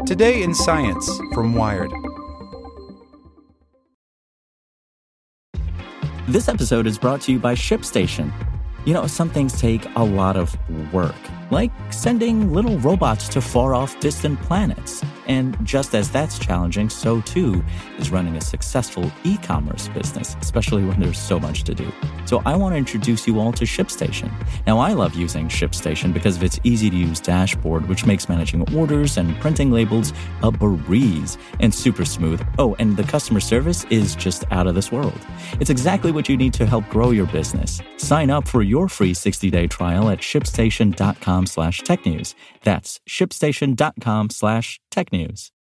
Today in Science from Wired. This episode is brought to you by ShipStation. You know, some things take a lot of work, like sending little robots to far-off distant planets. And just as that's challenging, so too is running a successful e-commerce business, especially when there's so much to do. So I want to introduce you all to ShipStation. Now, I love using ShipStation because of its easy-to-use dashboard, which makes managing orders and printing labels a breeze and super smooth. Oh, and the customer service is just out of this world. It's exactly what you need to help grow your business. Sign up for your free 60-day trial at shipstation.com/technews. That's shipstation.com/technews.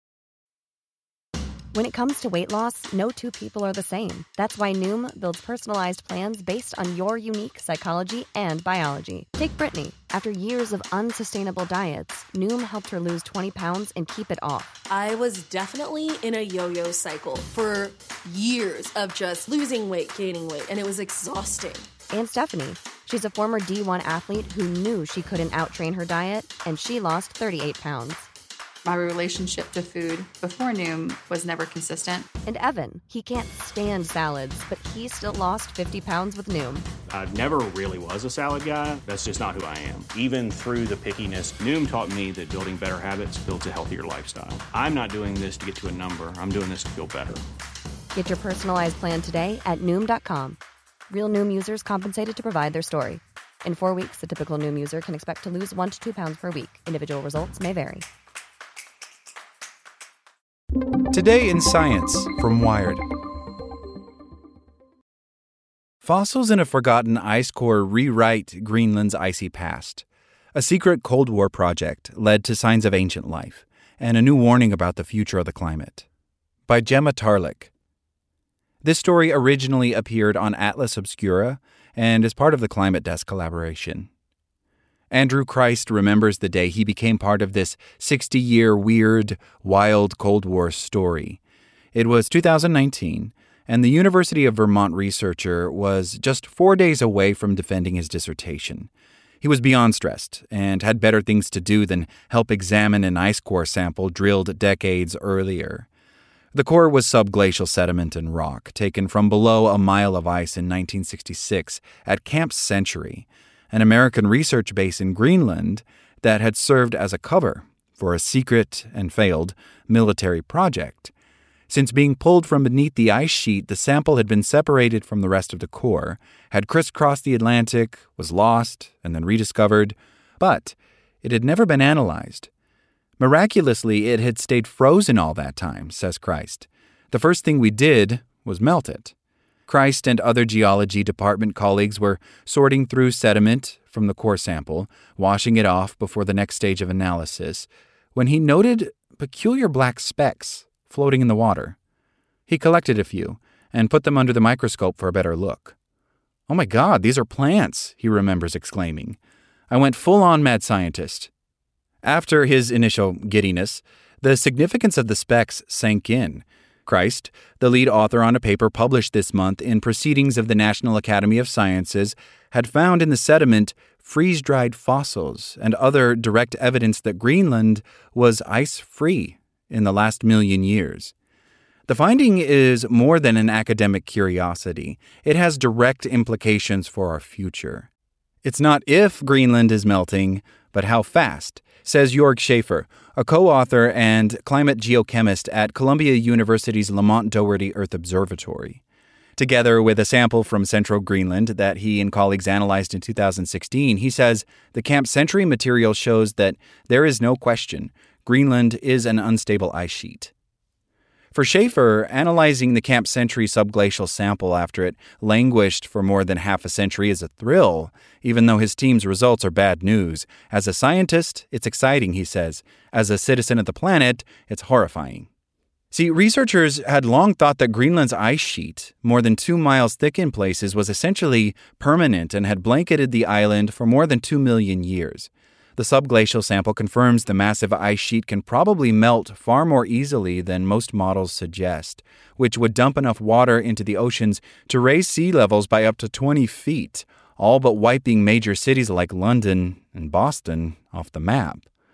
When it comes to weight loss, no two people are the same. That's why Noom builds personalized plans based on your unique psychology and biology. Take Brittany. After years of unsustainable diets, Noom helped her lose 20 pounds and keep it off. I was definitely in a yo-yo cycle for years of just losing weight, gaining weight, and it was exhausting. And Stephanie. She's a former D1 athlete who knew she couldn't outtrain her diet, and she lost 38 pounds. My relationship to food before Noom was never consistent. And Evan, he can't stand salads, but he still lost 50 pounds with Noom. I never really was a salad guy. That's just not who I am. Even through the pickiness, Noom taught me that building better habits builds a healthier lifestyle. I'm not doing this to get to a number. I'm doing this to feel better. Get your personalized plan today at Noom.com. Real Noom users compensated to provide their story. In 4 weeks, the typical Noom user can expect to lose 1 to 2 pounds per week. Individual results may vary. Today in Science from Wired. Fossils in a forgotten ice core rewrite Greenland's icy past. A secret Cold War project led to signs of ancient life and a new warning about the future of the climate. By Gemma Tarlik. This story originally appeared on Atlas Obscura and is part of the Climate Desk collaboration. Andrew Christ remembers the day he became part of this 60-year weird, wild Cold War story. It was 2019, and the University of Vermont researcher was just 4 days away from defending his dissertation. He was beyond stressed and had better things to do than help examine an ice core sample drilled decades earlier. The core was subglacial sediment and rock taken from below a mile of ice in 1966 at Camp Century, an American research base in Greenland that had served as a cover for a secret and failed military project. Since being pulled from beneath the ice sheet, the sample had been separated from the rest of the core, had crisscrossed the Atlantic, was lost, and then rediscovered, but it had never been analyzed. Miraculously, it had stayed frozen all that time, says Christ. The first thing we did was melt it. Christ and other geology department colleagues were sorting through sediment from the core sample, washing it off before the next stage of analysis, when he noted peculiar black specks floating in the water. He collected a few and put them under the microscope for a better look. "Oh my God, these are plants," he remembers exclaiming. "I went full-on mad scientist." After his initial giddiness, the significance of the specks sank in. Christ, the lead author on a paper published this month in Proceedings of the National Academy of Sciences, had found in the sediment freeze-dried fossils and other direct evidence that Greenland was ice-free in the last million years. The finding is more than an academic curiosity. It has direct implications for our future. It's not if Greenland is melting, but how fast, says Jörg Schaefer, a co-author and climate geochemist at Columbia University's Lamont Doherty Earth Observatory. Together with a sample from central Greenland that he and colleagues analyzed in 2016, he says the Camp Century material shows that there is no question Greenland is an unstable ice sheet. For Schaefer, analyzing the Camp Century subglacial sample after it languished for more than half a century is a thrill, even though his team's results are bad news. As a scientist, it's exciting, he says. As a citizen of the planet, it's horrifying. See, researchers had long thought that Greenland's ice sheet, more than 2 miles thick in places, was essentially permanent and had blanketed the island for more than 2 million years. The subglacial sample confirms the massive ice sheet can probably melt far more easily than most models suggest, which would dump enough water into the oceans to raise sea levels by up to 20 feet, all but wiping major cities like London and Boston off the map.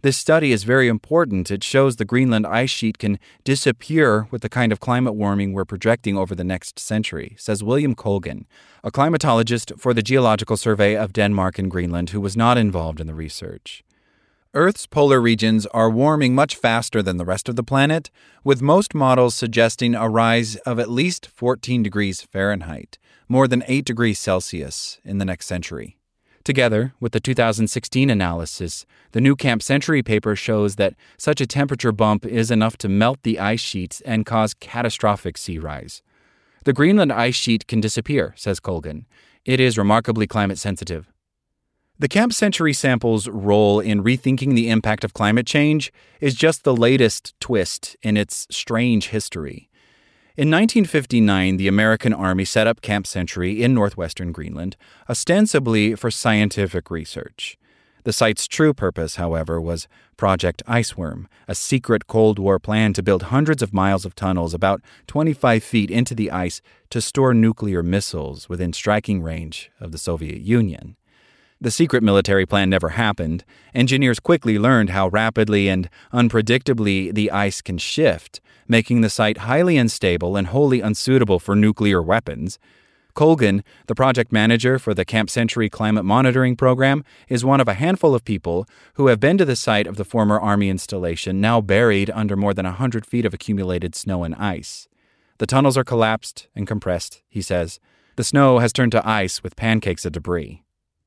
This study is very important. It shows the Greenland ice sheet can disappear with the kind of climate warming we're projecting over the next century, says William Colgan, a climatologist for the Geological Survey of Denmark and Greenland who was not involved in the research. Earth's polar regions are warming much faster than the rest of the planet, with most models suggesting a rise of at least 14 degrees Fahrenheit, more than 8 degrees Celsius, in the next century. Together with the 2016 analysis, the new Camp Century paper shows that such a temperature bump is enough to melt the ice sheets and cause catastrophic sea rise. The Greenland ice sheet can disappear, says Colgan. It is remarkably climate sensitive. The Camp Century sample's role in rethinking the impact of climate change is just the latest twist in its strange history. In 1959, the American Army set up Camp Century in northwestern Greenland, ostensibly for scientific research. The site's true purpose, however, was Project Iceworm, a secret Cold War plan to build hundreds of miles of tunnels about 25 feet into the ice to store nuclear missiles within striking range of the Soviet Union. The secret military plan never happened. Engineers quickly learned how rapidly and unpredictably the ice can shift, making the site highly unstable and wholly unsuitable for nuclear weapons. Colgan, the project manager for the Camp Century Climate Monitoring Program, is one of a handful of people who have been to the site of the former Army installation, now buried under more than 100 feet of accumulated snow and ice. The tunnels are collapsed and compressed, he says. The snow has turned to ice with pancakes of debris.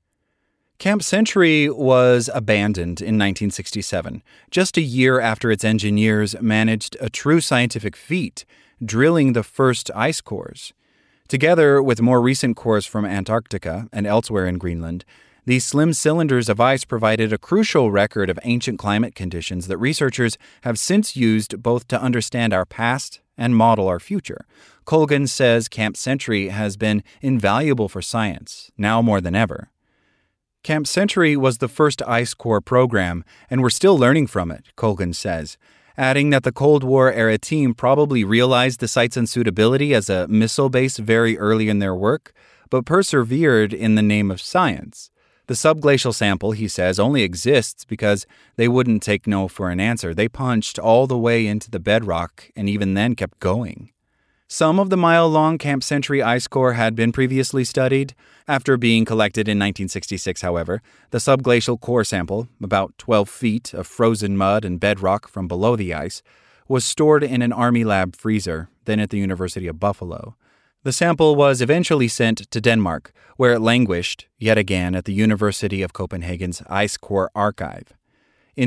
Camp Century was abandoned in 1967, just a year after its engineers managed a true scientific feat, drilling the first ice cores. Together with more recent cores from Antarctica and elsewhere in Greenland, these slim cylinders of ice provided a crucial record of ancient climate conditions that researchers have since used both to understand our past and model our future. Colgan says Camp Century has been invaluable for science, now more than ever. Camp Century was the first ice core program, and we're still learning from it, Colgan says, adding that the Cold War-era team probably realized the site's unsuitability as a missile base very early in their work, but persevered in the name of science. The subglacial sample, he says, only exists because they wouldn't take no for an answer. They punched all the way into the bedrock and even then kept going. Some of the mile-long Camp Century ice core had been previously studied. After being collected in 1966, however, the subglacial core sample, about 12 feet of frozen mud and bedrock from below the ice, was stored in an Army lab freezer, then at the University of Buffalo. The sample was eventually sent to Denmark, where it languished, yet again, at the University of Copenhagen's Ice Core Archive. In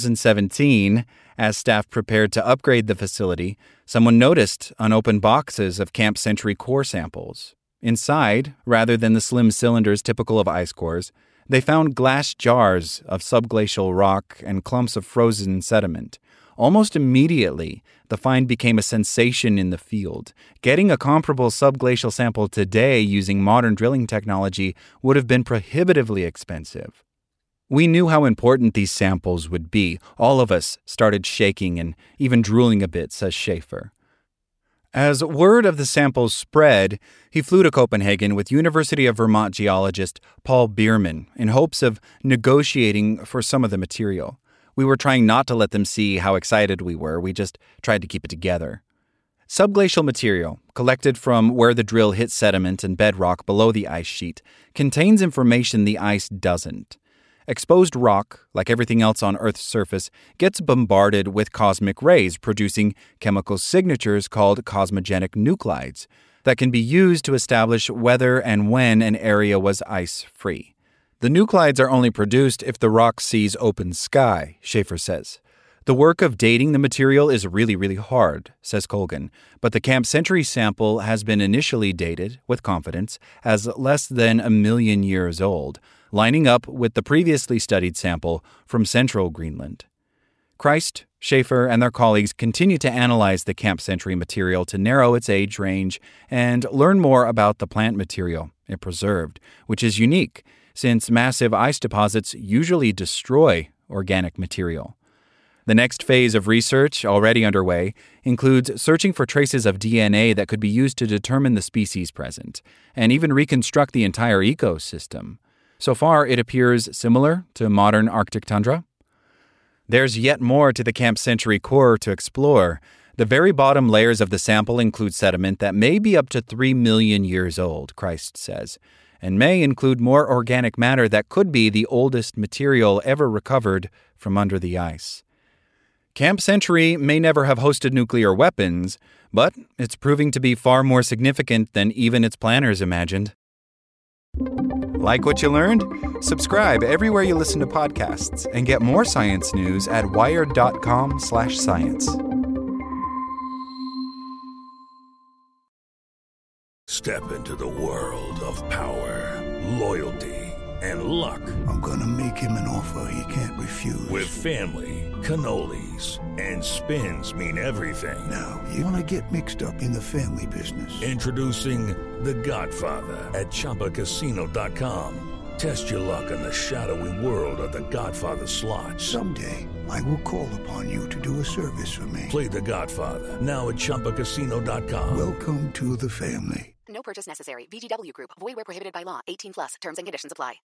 2017, as staff prepared to upgrade the facility, someone noticed unopened boxes of Camp Century core samples. Inside, rather than the slim cylinders typical of ice cores, they found glass jars of subglacial rock and clumps of frozen sediment. Almost immediately, the find became a sensation in the field. Getting a comparable subglacial sample today using modern drilling technology would have been prohibitively expensive. We knew how important these samples would be. All of us started shaking and even drooling a bit, says Schaefer. As word of the samples spread, he flew to Copenhagen with University of Vermont geologist Paul Bierman in hopes of negotiating for some of the material. We were trying not to let them see how excited we were. We just tried to keep it together. Subglacial material, collected from where the drill hit sediment and bedrock below the ice sheet, contains information the ice doesn't. Exposed rock, like everything else on Earth's surface, gets bombarded with cosmic rays, producing chemical signatures called cosmogenic nuclides that can be used to establish whether and when an area was ice-free. The nuclides are only produced if the rock sees open sky, Schaefer says. The work of dating the material is really, really hard, says Colgan, but the Camp Century sample has been initially dated, with confidence, as less than 1 million years old, lining up with the previously studied sample from central Greenland. Christ, Schaefer, and their colleagues continue to analyze the Camp Century material to narrow its age range and learn more about the plant material it preserved, which is unique, since massive ice deposits usually destroy organic material. The next phase of research, already underway, includes searching for traces of DNA that could be used to determine the species present, and even reconstruct the entire ecosystem. So far, it appears similar to modern Arctic tundra. There's yet more to the Camp Century core to explore. The very bottom layers of the sample include sediment that may be up to 3 million years old, Christ says, and may include more organic matter that could be the oldest material ever recovered from under the ice. Camp Century may never have hosted nuclear weapons, but it's proving to be far more significant than even its planners imagined. Like what you learned? Subscribe everywhere you listen to podcasts and get more science news at wired.com/science. Step into the world of power, loyalty, and luck. I'm gonna make him an offer he can't refuse. With family, cannolis, and spins mean everything. Now, you wanna get mixed up in the family business. Introducing The Godfather at ChumbaCasino.com. Test your luck in the shadowy world of The Godfather slot. Someday, I will call upon you to do a service for me. Play The Godfather, now at ChumbaCasino.com. Welcome to the family. No purchase necessary. VGW Group. Void where prohibited by law. 18+. Terms and conditions apply.